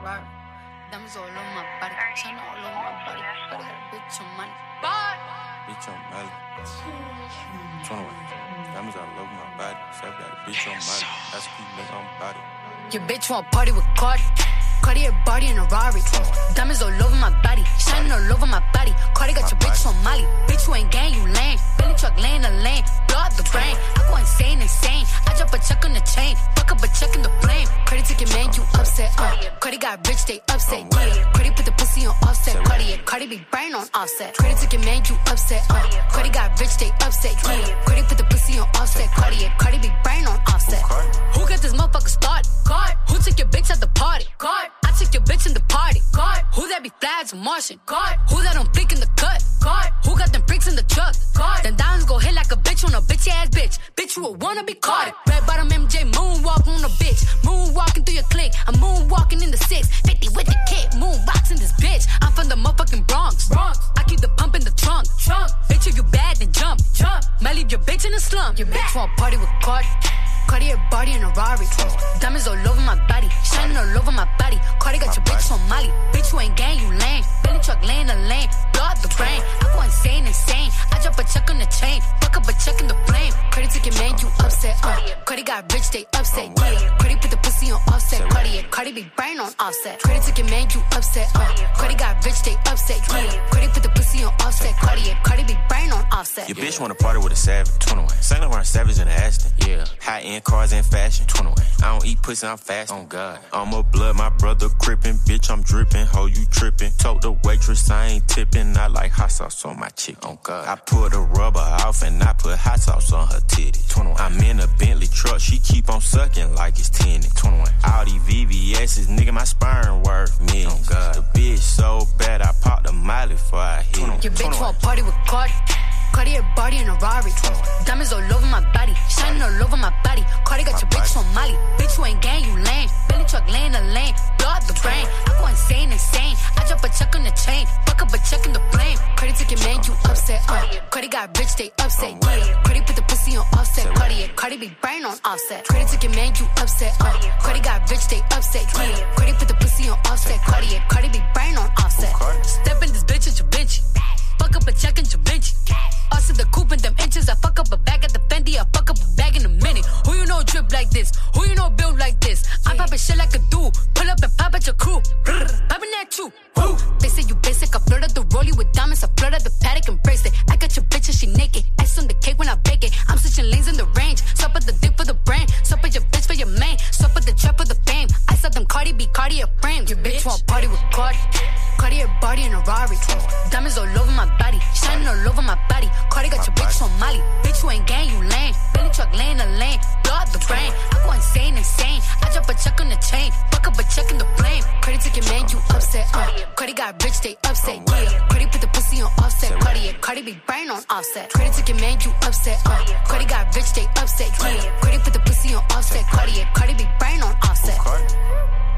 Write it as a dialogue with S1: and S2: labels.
S1: Ferrari. Diamonds all over my body, China all over my body. But I got a bitch on money.
S2: Bitch on Molly. 21. Diamonds all over my body. So I got a bitch on Molly. That's keep nigga on body.
S1: Your bitch want party with Cardi. Cardi a body in a Rari. Diamonds all over my body, shining all over my body. Cardi got your bitch on Molly. Bitch, you ain't gang, you lame. Billy truck laying the lane, blow up the brain. I go insane. I drop a check on the chain, fuck up a check in the flame. Cardi took your man, you upset. Cardi got rich, they upset. Yeah, Cardi put the pussy on offset. Cardi be brain on offset. Cardi took your man, you upset. Cardi got rich, they upset. Yeah, Cardi put the pussy on offset. Cardi be brain on offset. Who got this motherfucker started? God. Who took your bitch at the party? God. I took your bitch in the party. God. Who that be flags and Martian? God. Who that on fleek in the cut? God. Who got them freaks in the truck? God. Then diamonds go hit like a bitch on a bitch ass bitch. Bitch, you a wanna be caught. Red bottom MJ moonwalk on a bitch. Moonwalking through your clique. I'm moonwalking in the 650 with the kick. Moonbox in this bitch. I'm from the motherfucking Bronx. I keep the pump in the trunk. Bitch, if you bad, then jump. Might leave your bitch in the slump. Your bitch want party with Cardi. Cardi a body in a Rari. Diamonds all over my body, shining all over my body. Cardi got your bitch on Molly. Bitch, you ain't gang, you lame. Billy truck laying the lane, blow up the brain. I go insane. I drop a check on the chain, fuck up a check in the flame. Cardi took your man, you upset. Cardi got rich, they upset. Yeah, Cardi put the pussy on offset. Cardi be brain on offset. Cardi took your man, you upset. Cardi got rich, they upset. Yeah, Cardi put the pussy on offset. Cardi be brain on offset.
S2: Your bitch wanna party with a savage. 21. Saint Laurent Savage in the Aston. Yeah, high end cars and fashion. 21. I don't eat pussy, I'm fast. On God, I'm a blood, my brother crippin'. Bitch, I'm drippin'. Ho, you trippin'. Told the waitress I ain't tippin'. I like hot sauce on my chick. On God, I pull the rubber off and I put hot sauce on her titty. 21. I'm in a Bentley truck, she keep on sucking like it's 10. 21. All these VVS's, nigga, my sperm worth millions. On God, the bitch so bad I popped a Miley before I hit it.
S1: Your bitch want party with Cardi. Cardi a body in a Rari. Diamonds all over my body, shining all over my body. Cardi got your bitch on Molly. Bitch, you ain't gang, you lame. Billy truck laying the lane, blow up the brain. I go insane. I drop a check on the chain, fuck up a check in the flame. Cardi took your man, you upset. Cardi got rich, they upset. Yeah, Cardi put the pussy on offset. Cardi be brain on offset. Cardi took your man, you upset. Cardi got rich, they upset. Yeah, Cardi put the pussy on offset. Cardi be brain on offset. Step in this bitch at your bitch. Fuck up a check in your bitch. Us in the coupe in them inches. I fuck up a bag at the Fendi. I fuck up a bag in a minute. Who you know drip like this? Who you know build like this? I'm poppin' shit like a dude. Pull up and pop at your crew. Poppin' that too. They say you basic. I flooded the rollie with diamonds. I flooded the paddock and bracelet. I got your bitch and she naked. Ice on the cake when I bake it. I'm switching lanes in the range. Sup at the dick for the brain. Sup at your bitch for your main. Sup at the trap for the fame. I saw them Cardi B, Cardi a frame. Your bitch want party with Cardi. Cardi a body in a Rari. Diamonds all over my body, shining all over my body. Cardi got your bitch on Molly. Bitch, you ain't gang, you lame. Billy truck laying the lane, blow up the brain. I go insane. I drop a check on the chain, fuck up a check in the flame. Cardi took your man, you upset. Cardi got rich, they upset. Yeah, Cardi put the pussy on offset. Cardi be brain on offset. Cardi took your man, you upset. Cardi got rich, they upset. Yeah, Cardi put the pussy on offset. Cardi be brain on offset.